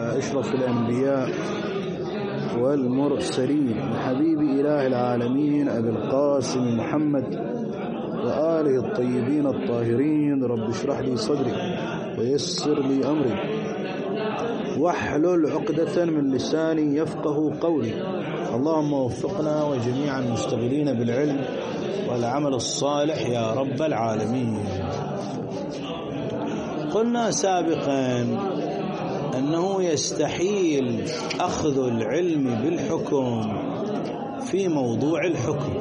أشرف الأنبياء والمرسلين حبيب إله العالمين أبي القاسم محمد وآله الطيبين الطاهرين. رب اشرح لي صدري ويسر لي أمري واحلل عقدة من لساني يفقه قولي. اللهم وفقنا وجميع المشتغلين بالعلم والعمل الصالح يا رب العالمين. قلنا سابقا أنه يستحيل أخذ العلم بالحكم في موضوع الحكم.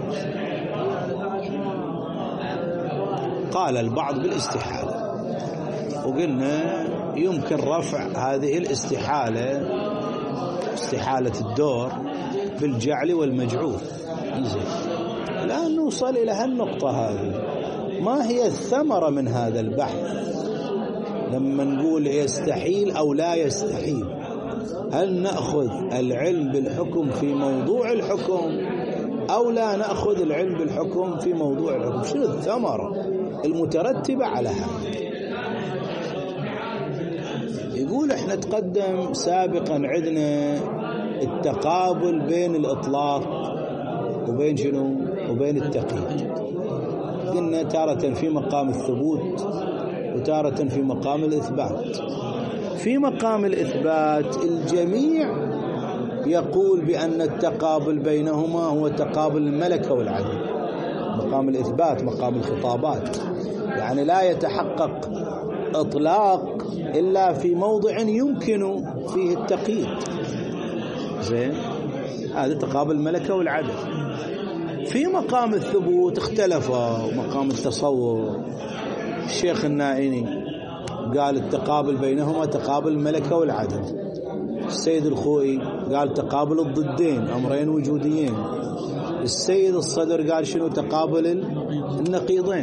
قال البعض بالاستحالة، وقلنا يمكن رفع هذه الاستحالة، استحالة الدور، بالجعل والمجعول. الآن نوصل إلى هالنقطة هذه، ما هي الثمرة من هذا البحث لما نقول يستحيل أو لا يستحيل؟ هل نأخذ العلم بالحكم في موضوع الحكم أو لا نأخذ العلم بالحكم في موضوع الحكم؟ شنو الثمرة المترتبة على هذا؟ يقول احنا تقدم سابقا عندنا التقابل بين الإطلاق وبين شنو؟ وبين التقييد. قلنا تارة في مقام الثبوت وتارة في مقام الإثبات. في مقام الإثبات الجميع يقول بأن التقابل بينهما هو تقابل الملكة والعدل. مقام الإثبات مقام الخطابات، يعني لا يتحقق إطلاق إلا في موضع يمكن فيه التقييد. زين، هذا تقابل الملكة والعدل. في مقام الثبوت اختلفوا، مقام التصور الشيخ النائني قال التقابل بينهما تقابل الملكة والعدل. السيد الخوئي قال تقابل الضدين، أمرين وجوديين. السيد الصدر قال شنو؟ تقابل النقيضين.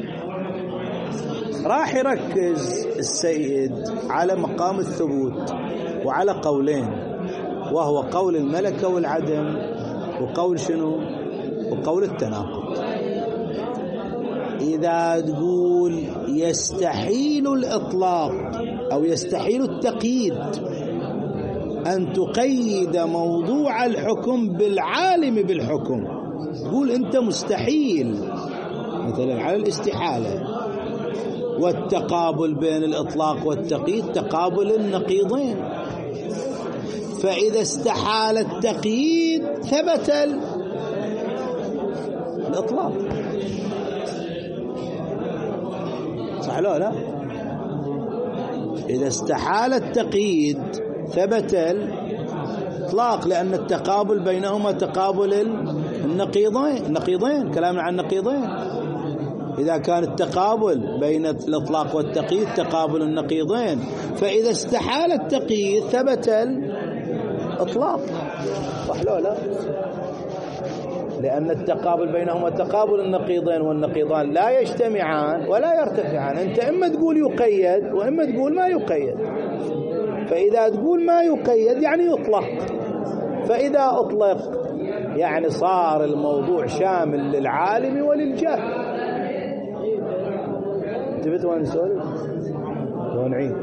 راح يركز السيد على مقام الثبوت وعلى قولين، وهو قول الملكة والعدم وقول شنو؟ وقول التناقض. إذا تقول يستحيل الإطلاق أو يستحيل التقييد أن تقيد موضوع الحكم بالعالم بالحكم، تقول أنت مستحيل مثلا على الاستحالة. والتقابل بين الإطلاق والتقييد تقابل النقيضين، فإذا استحال التقييد ثبت الإطلاق. صح لا؟ إذا استحال التقييد ثبت الإطلاق، لأن التقابل بينهما تقابل النقيضين. كلامنا عن النقيضين. إذا كان التقابل بين الإطلاق والتقييد تقابل النقيضين، فإذا استحال التقييد ثبت الإطلاق. صح لا؟ لأن التقابل بينهما تقابل النقيضين، والنقيضان لا يجتمعان ولا يرتفعان. أنت إما تقول يقيد وإما تقول ما يقيد. فإذا تقول ما يقيد يعني يطلق، فإذا أطلق يعني صار الموضوع شامل للعالم وللجاهل. انتبهت وين نسولف؟ لو نعيد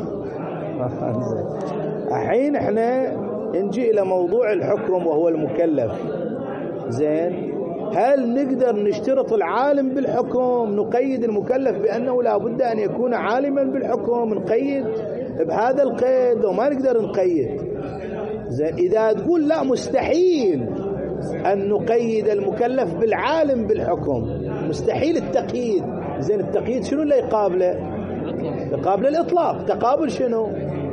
الحين احنا نجي إلى موضوع الحكم وهو المكلف. زين، هل نقدر نشترط العالم بالحكم؟ نقيد المكلف بأنه لا بد أن يكون عالما بالحكم، نقيد بهذا القيد وما نقدر نقيد. زين، إذا تقول لا مستحيل أن نقيد المكلف بالعالم بالحكم، مستحيل التقييد. زين، التقييد شنو اللي يقابله؟ يقابل الإطلاق. تقابل شنو؟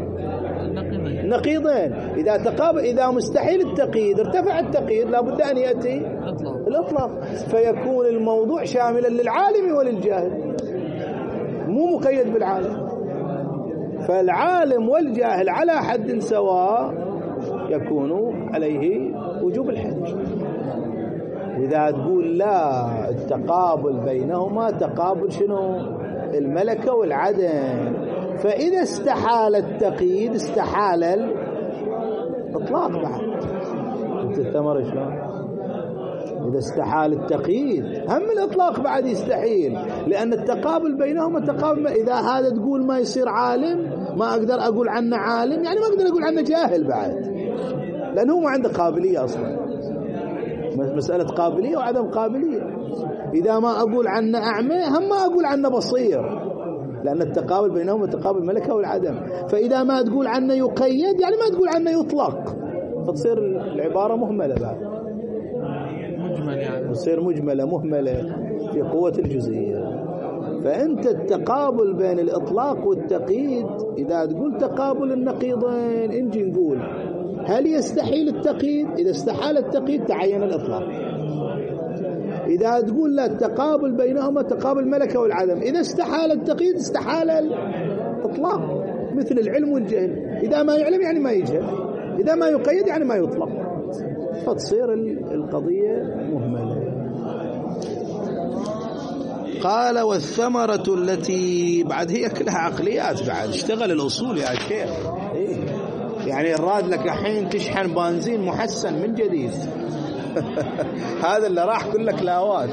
نقيضين. إذا مستحيل التقييد ارتفع التقييد لابد أن يأتي الإطلاق، فيكون الموضوع شاملا للعالم وللجاهل، مو مقيد بالعالم. فالعالم والجاهل على حد سواء يكون عليه وجوب الحج. وإذا تقول لا، التقابل بينهما تقابل شنو؟ الملكة والعدم. فإذا استحال التقييد استحال الإطلاق بعد. انت الثمرة شلون؟ إذا استحال التقييد هم الإطلاق بعد يستحيل، لأن التقابل بينهما تقابل. إذا هذا تقول ما يصير عالم ما أقدر أقول عنه عالم، يعني ما أقدر أقول عنه جاهل بعد، لأنه ما عنده قابلية أصلا. مسألة قابلية وعدم قابلية. إذا ما أقول عنه أعمى هم ما أقول عنه بصير، لأن التقابل بينهم تقابل الملكة والعدم. فإذا ما تقول عنه يقيد يعني ما تقول عنه يطلق، فتصير العبارة مهملة بعد، مجمل يعني، تصير مجملة مهملة في قوة الجزئية. فأنت التقابل بين الإطلاق والتقييد، إذا تقول تقابل النقيضين نجي نقول هل يستحيل التقييد؟ إذا استحال التقييد تعين الإطلاق. إذا تقول لا التقابل بينهما تقابل الملكة والعدم، إذا استحال التقييد استحال الإطلاق، مثل العلم والجهل، إذا ما يعلم يعني ما يجهل، إذا ما يقيد يعني ما يطلق، فتصير القضية مهملة. قال والثمرة التي بعد هي كلها عقليات، بعد اشتغل الأصول يا شيخ. يعني الراد لك الحين تشحن بنزين محسن من جديد هذا اللي راح كله كلاوات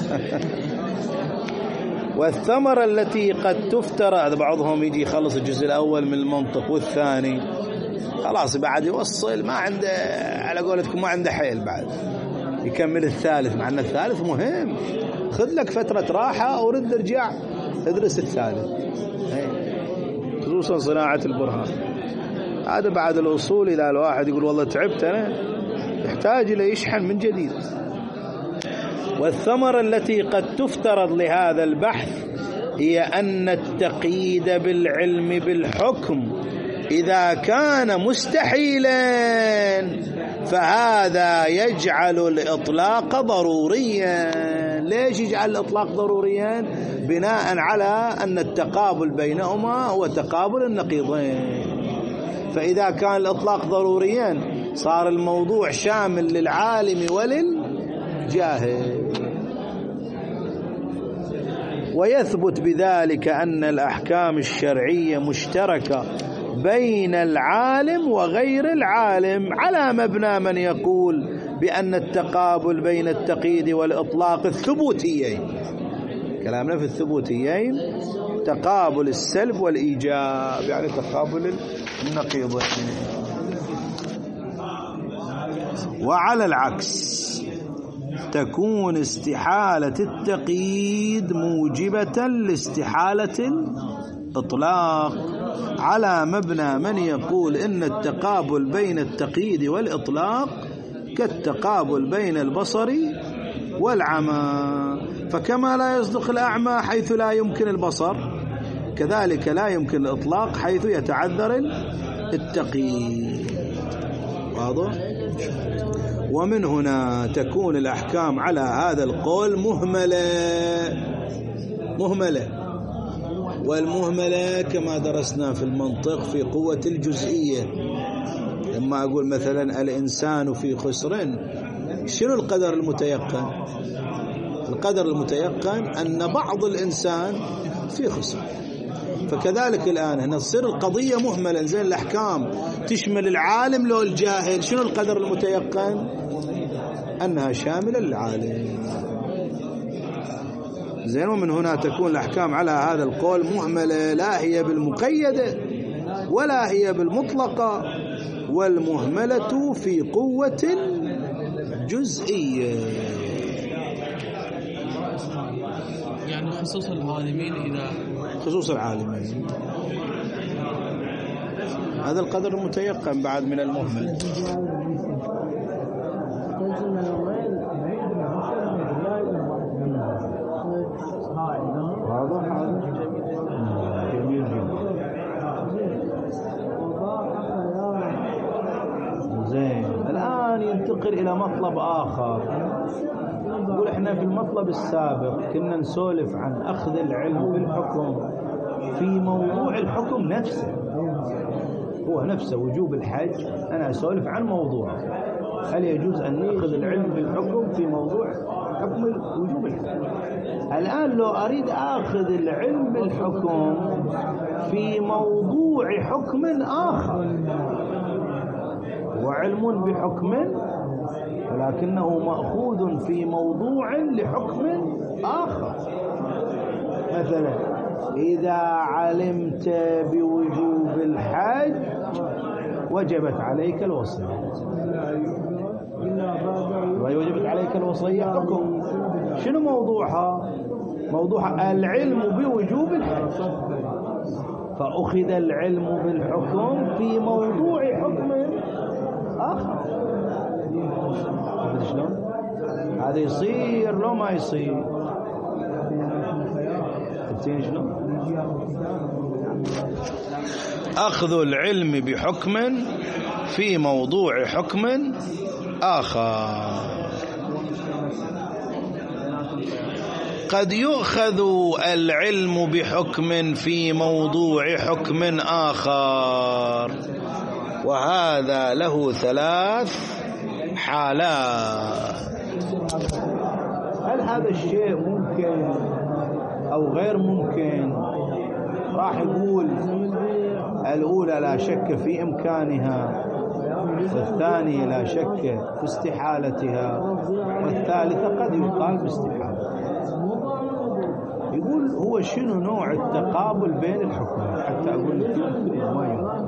والثمرة التي قد تفترى، بعضهم يجي يخلص الجزء الأول من المنطق والثاني خلاص بعد يوصل ما عنده، على قولتكم ما عنده حيل، بعد يكمل الثالث، مع أن الثالث مهم. خذ لك فترة راحة ورد ارجع ادرس الثالث، خصوصا صناعة البرهان. هذا بعد الأصول. إذا الواحد يقول والله تعبت أنا، يحتاج إلى يشحن من جديد. والثمرة التي قد تفترض لهذا البحث هي أن التقييد بالعلم بالحكم إذا كان مستحيلا فهذا يجعل الإطلاق ضروريا. ليش يجعل الإطلاق ضروريا؟ بناء على أن التقابل بينهما هو تقابل النقيضين. فإذا كان الإطلاق ضروريا صار الموضوع شامل للعالم وللجاهل، ويثبت بذلك أن الأحكام الشرعية مشتركة بين العالم وغير العالم على مبنى من يقول بأن التقابل بين التقييد والإطلاق الثبوتيين. كلامنا في الثبوتيين تقابل السلب والإيجاب، يعني تقابل النقيضين. وعلى العكس تكون استحالة التقييد موجبة لاستحالة الإطلاق على مبنى من يقول إن التقابل بين التقييد والإطلاق كالتقابل بين البصر والعمى، فكما لا يصدق الأعمى حيث لا يمكن البصر كذلك لا يمكن الإطلاق حيث يتعذر التقييد. واضح؟ ومن هنا تكون الأحكام على هذا القول مهملة، والمهملة كما درسنا في المنطق في قوة الجزئية. لما أقول مثلا الإنسان في خسر، شنو القدر المتيقن؟ القدر المتيقن أن بعض الإنسان في خسر. فكذلك الآن هنا تصير القضية مهملة. زين الأحكام تشمل العالم لو الجاهل، شنو القدر المتيقن؟ أنها شاملة للعالم. زين. ومن هنا تكون الأحكام على هذا القول مهملة، لا هي بالمقيدة ولا هي بالمطلقة، والمهملة في قوة جزئية. يعني خصوص العالمين، إذا خصوص العالمين هذا القدر المتيقن بعد من المهمل. جميل جدا. زين. الآن ينتقل إلى مطلب آخر. نقول احنا في المطلب السابق كنا نسولف عن أخذ العلم بالحكم في موضوع الحكم نفسه، هو نفسه وجوب الحج. أنا أسولف عن موضوع هل يجوز أن نأخذ العلم بالحكم في موضوع حكم وجوب الحج. الآن لو أريد أخذ العلم بالحكم في موضوع حكم آخر، وعلم بحكم ولكنه مأخوذ في موضوع لحكم آخر. مثلا إذا علمت بوجوب بوجوب الحج وجبت عليك الوصية. وجبت عليك الوصية حكم. شنو موضوعها؟ موضوعها العلم بوجوب الحج، فأخذ العلم بالحكم في موضوع حكم آخر. شلون؟ هذا يصير لو ما يصير؟ شلون؟ أخذ العلم بحكم في موضوع حكم آخر. قد يؤخذ العلم بحكم في موضوع حكم آخر، وهذا له 3 حالات. هل هذا الشيء ممكن أو غير ممكن؟ راح يقول الأولى لا شك في إمكانها، والثانية لا شك في استحالتها، والثالثة قد يقال باستحالة. يقول هو شنو نوع التقابل بين الحكمين حتى أقول لك يمكن ما يمكن.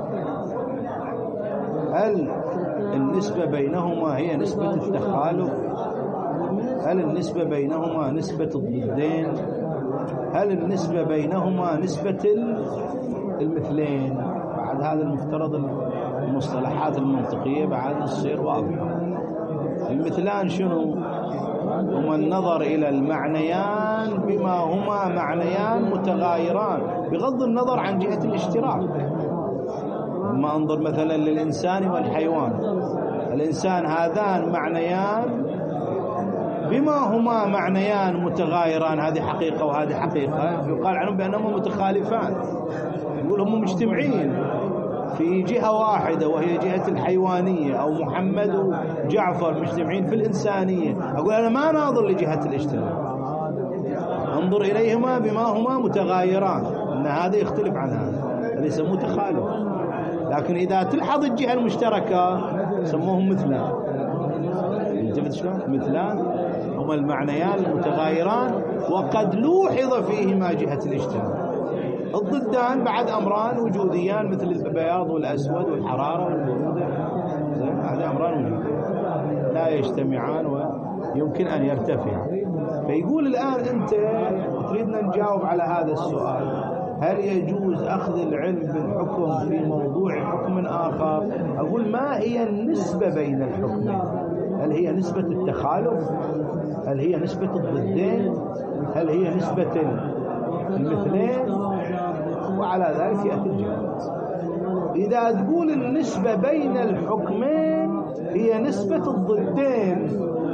هل النسبة بينهما هي نسبة التخالف؟ هل النسبة بينهما نسبة الضدين؟ هل النسبة بينهما نسبة المثلين؟ بعد هذا المفترض المصطلحات المنطقية بعد تصير واضحة. المثلان شنو؟ هما النظر إلى المعنيان بما هما معنيان متغايران بغض النظر عن جهة الاشتراك. لما انظر مثلا للإنسان والحيوان، الإنسان هذان معنيان بما هما معنيان متغايران، هذه حقيقة وهذه حقيقة، يقال عنهم بأنهما متخالفان. يقول هم مجتمعين في جهة واحدة وهي جهة الحيوانية، أو محمد وجعفر مجتمعين في الإنسانية. أقول أنا ما ناظر لجهة الاشتراك، انظر إليهما بما هما متغايران، أن هذا يختلف عن هذا، هذا يسموه تخالف. لكن إذا تلحظ الجهة المشتركة سموهم مثلان. انتبهت شلون؟ مثلان هما المعنيان المتغايران وقد لوحظ فيهما جهة الاشتراك. الضدان بعد أمران وجوديان مثل البياض والأسود والحرارة والبرودة، هذه أمران وجودية لا يجتمعان ويمكن أن يرتفعا. فيقول الآن أنت تريدنا نجاوب على هذا السؤال: هل يجوز أخذ العلم بالحكم في موضوع حكم آخر؟ أقول ما هي النسبة بين الحكمين؟ هل هي نسبة التخالف؟ هل هي نسبة الضدين؟ هل هي نسبة المثلين؟ وعلى ذلك يأتي الجواب. إذا تقول النسبة بين الحكمين هي نسبة الضدين،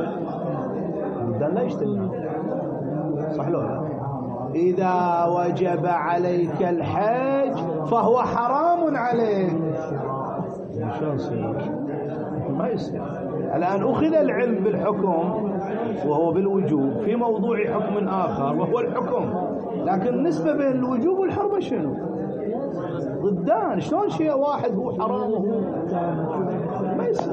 لا يجتمع، صح لو لا؟ إذا وجب عليك الحج فهو حرام عليك، ما يصير. الآن أخذ العلم بالحكم وهو بالوجوب في موضوع حكم آخر وهو الحكم، لكن النسبة بين الوجوب والحرمة شنو؟ ضدان. شلون شيء واحد هو حرام وهو ما يصير؟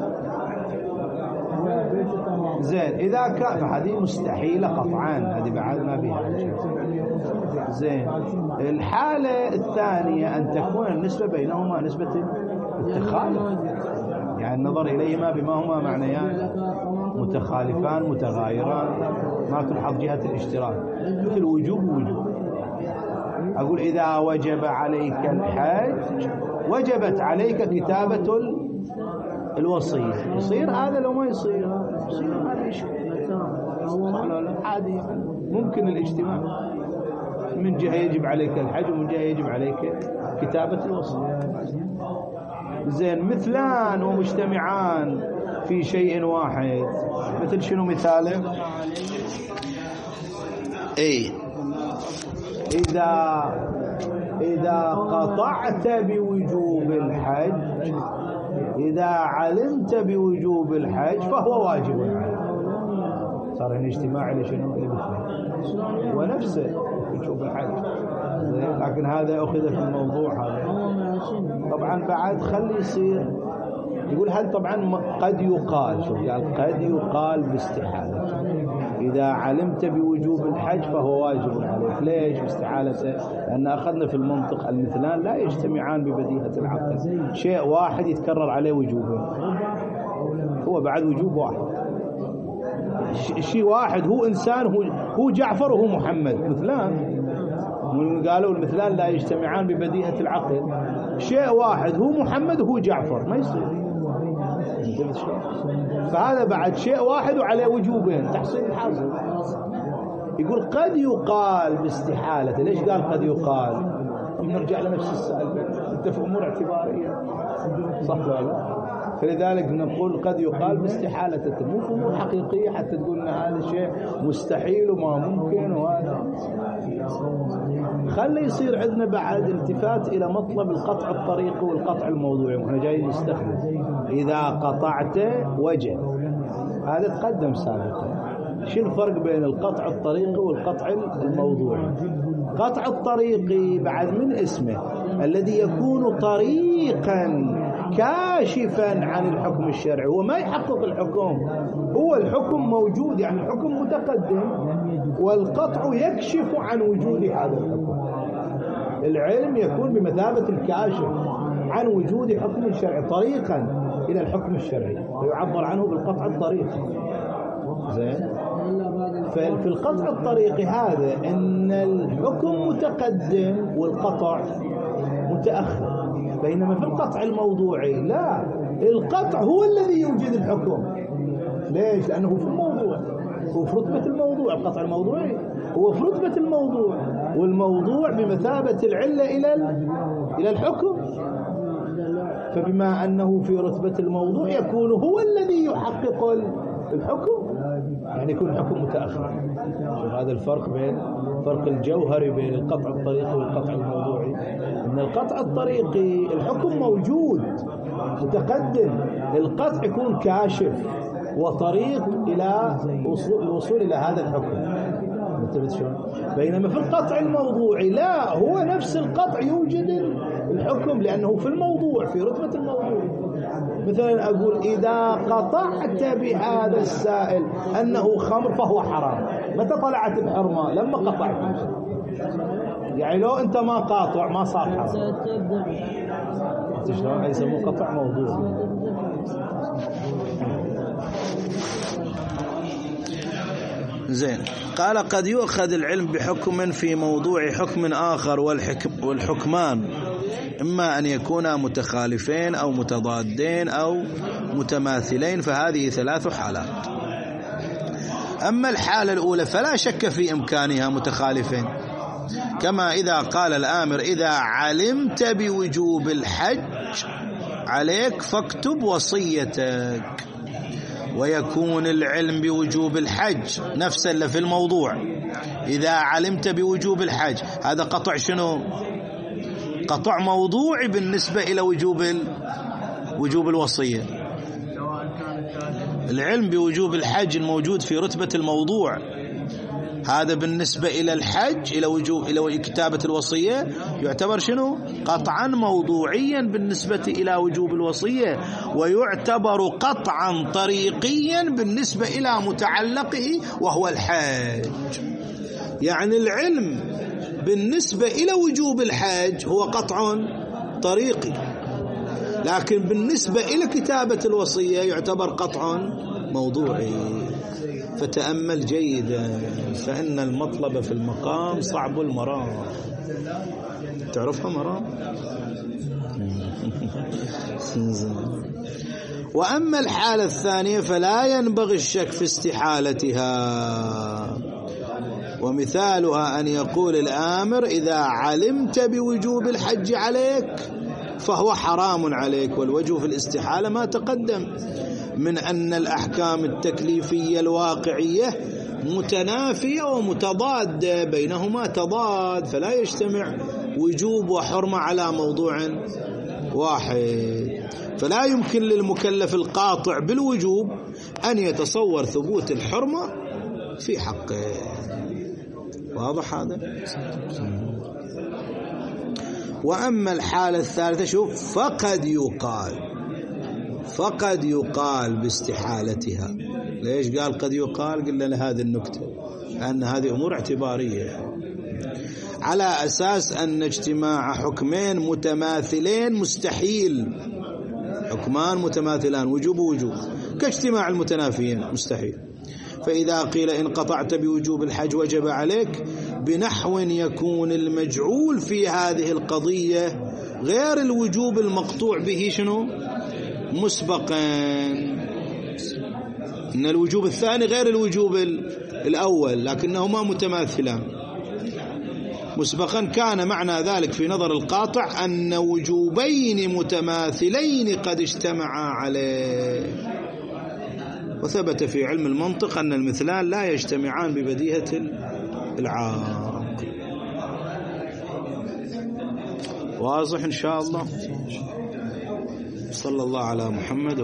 زين إذا كان فهذه مستحيلة قطعا، هذه بعد ما بها. زين الحالة الثانية أن تكون النسبة بينهما نسبة التخالف، يعني النظر إليهما بما هما معنيان متخالفان متغايران، ما تلحظ جهة الاشتراك مثل وجوب وجوب. أقول إذا وجب عليك الحج وجبت عليك كتابة الوصية. يصير هذا لو ما يصير؟ يصير هذا شيء عادي، ممكن الاجتماع. من جهة يجب عليك الحج ومن جهة يجب عليك كتابة الوصية. زين مثلان ومجتمعان في شيء واحد، مثل شنو مثاله؟ اي إذا قطعت بوجوب الحج، إذا علمت بوجوب الحج فهو واجب عليك. صار هنا اجتماع إلى شنو؟ إلى مثله ونفسه وجوب الحج. لكن هذا أخذ في الموضوع هذا. طبعا بعد خلي يصير يقول هل طبعا قد يقال، شوف قال قد يقال باستحالة إذا علمت بوجوب الحج فهو واجب عليك. ليش باستحالته؟ لأن أخذنا في المنطق المثلان لا يجتمعان ببديهة العقل، شيء واحد يتكرر عليه وجوبين، هو بعد وجوب واحد، شيء واحد، هو إنسان، هو جعفر وهو محمد، مثلان، قالوا المثلان لا يجتمعان ببديهة العقل، شيء واحد هو محمد وهو جعفر، ما يصير. فهذا بعد شيء واحد وعليه وجوبين، تحصيل الحاصل. يقول قد يقال باستحالة. ليش قال قد يقال؟ نرجع لنفس السؤال، انت في امور اعتباريه صح ولا لا؟ فلذلك نقول قد يقال باستحالة، مو في امور حقيقيه حتى تقول ان هذا شيء مستحيل وما ممكن. وهذا خلي يصير عندنا بعد التفات الى مطلب القطع الطريقي والقطع الموضوعي، واحنا جايين نستخدم اذا قطعت وجه، هذا تقدم سابقا. شو الفرق بين القطع الطريقي والقطع الموضوعي؟ قطع الطريقي بعد من اسمه الذي يكون طريقا كاشفا عن الحكم الشرعي، وما يحقق الحكم، هو الحكم موجود، يعني الحكم متقدم، والقطع يكشف عن وجود هذا الحكم. العلم يكون بمثابة الكاشف عن وجود حكم شرعي طريقا إلى الحكم الشرعي، ويعبر عنه بالقطع الطريقي. زين. في القطع الطريقي هذا ان الحكم متقدم والقطع متأخر، بينما في القطع الموضوعي لا، القطع هو الذي يوجد الحكم. ليش؟ لأنه في الموضوع، هو في رتبة الموضوع. القطع الموضوعي هو في رتبة الموضوع، والموضوع بمثابة العلة إلى الحكم. فبما أنه في رتبة الموضوع يكون هو الذي يحقق الحكم، يعني يكون الحكم متأخر. شوف هذا الفرق بين فرق الجوهري بين القطع الطريقي والقطع الموضوعي. ان القطع الطريقي الحكم موجود متقدم، القطع يكون كاشف وطريق الى الوصول الى هذا الحكم. بينما في القطع الموضوعي لا، هو نفس القطع يوجد الحكم لأنه في الموضوع، في رتبة الموضوع. مثلا أقول إذا قطعت بهذا السائل أنه خمر فهو حرام، متى طلعت الحرمة؟ لما قطعت. يعني لو أنت ما قاطع ما صار حرام. شلون يسموه قطع موضوع. زين. قال قد يؤخذ العلم بحكم في موضوع حكم آخر، والحكمان إما أن يكونا متخالفين أو متضادين أو متماثلين، فهذه 3 حالات. أما الحالة الأولى فلا شك في إمكانها متخالفين، كما إذا قال الآمر إذا علمت بوجوب الحج عليك فاكتب وصيتك، ويكون العلم بوجوب الحج نفسا لفي الموضوع. إذا علمت بوجوب الحج هذا قطع شنو؟ قطع موضوعي بالنسبة إلى وجوب الوصية. العلم بوجوب الحج الموجود في رتبة الموضوع هذا بالنسبة إلى الحج إلى كتابة الوصية يعتبر شنو؟ قطعا موضوعيا بالنسبة إلى وجوب الوصية، ويعتبر قطعا طريقيا بالنسبة إلى متعلقه وهو الحج. يعني العلم بالنسبة إلى وجوب الحج هو قطع طريقي، لكن بالنسبة إلى كتابة الوصية يعتبر قطع موضوعي. فتأمل جيدا، فإن المطلب في المقام صعب المرام. تعرفها مرام؟ وأما الحالة الثانية فلا ينبغي الشك في استحالتها، ومثالها أن يقول الآمر إذا علمت بوجوب الحج عليك فهو حرام عليك، والوجه في الاستحالة ما تقدم من أن الأحكام التكليفية الواقعية متنافية ومتضادة، بينهما تضاد، فلا يجتمع وجوب وحرمة على موضوع واحد. فلا يمكن للمكلف القاطع بالوجوب أن يتصور ثبوت الحرمة في حقه. واضح هذا؟ وأما الحالة الثالثة شوف، فقد يقال، فقد يقال باستحالتها. ليش قال قد يقال؟ قلنا لهذه النكتة، لأن هذه أمور اعتبارية، على أساس أن اجتماع حكمين متماثلين مستحيل. حكمان متماثلان وجوب ووجوب كاجتماع المتنافيين مستحيل. فإذا قيل إن قطعت بوجوب الحج وجب عليك بنحو يكون المجعول في هذه القضية غير الوجوب المقطوع به شنو؟ مسبقا، إن الوجوب الثاني غير الوجوب الأول لكنهما متماثلان. مسبقا كان معنى ذلك في نظر القاطع أن وجوبين متماثلين قد اجتمعا عليه. وثبت في علم المنطق أن المثلان لا يجتمعان ببديهة العاقل. واضح إن شاء الله. صلى الله على محمد.